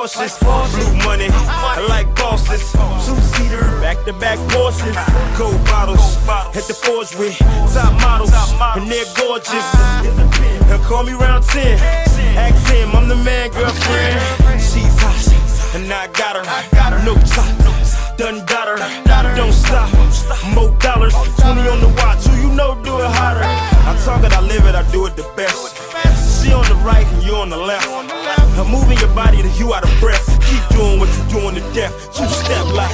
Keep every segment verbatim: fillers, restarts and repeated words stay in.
cautious. Blue money, I like bosses. Two-seater, back-to-back Porsches. Gold bottles, at the forge with top models, and they're gorgeous. He'll call me round ten. Ask him, I'm the man, girlfriend. She's hot, and I got her. No top, done got her. Don't stop, more dollars. twenty on the watch, who you know do it hotter. I talk it, I live it, I do it the best. She on the right and you on the left. I'm moving your body till you out of breath. Keep doing what you're doing to death. Two step like.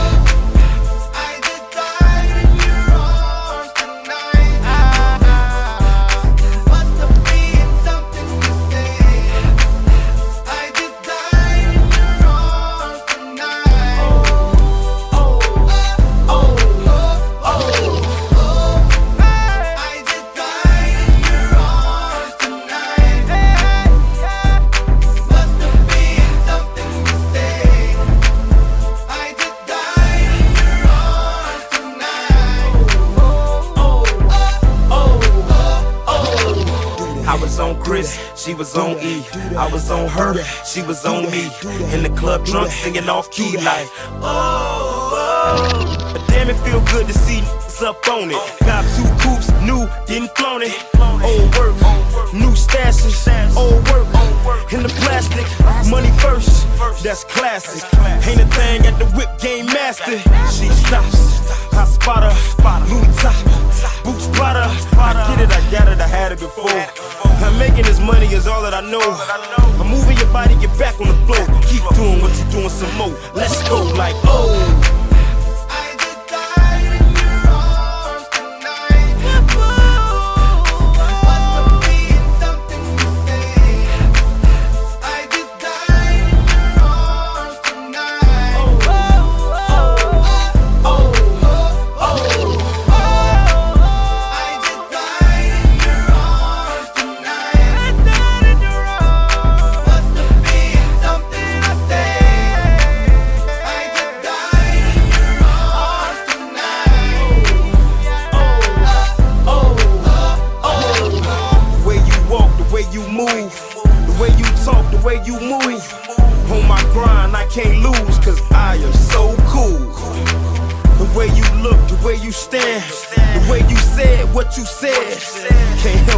I was on Chris, she was on E. I was on her, she was on me. In the club drunk singing off key like, oh, oh. But damn, it feel good to see n***s up on it. Got two coupes, new, didn't clone it. Old work, new stashes, old work. In the plastic, money first, that's classic. Ain't a thing at the whip game master. She stops, I spot her, Louis top, boots Prada. I get it, I got it, I had it before. I'm making this money is all that I know. I'm moving your body, get back on the floor. Keep doing what you're doing some more. Let's go like, oh. The way you talk, the way you move. On my grind, I can't lose, cause I am so cool. The way you look, the way you stand, the way you said what you said. Can't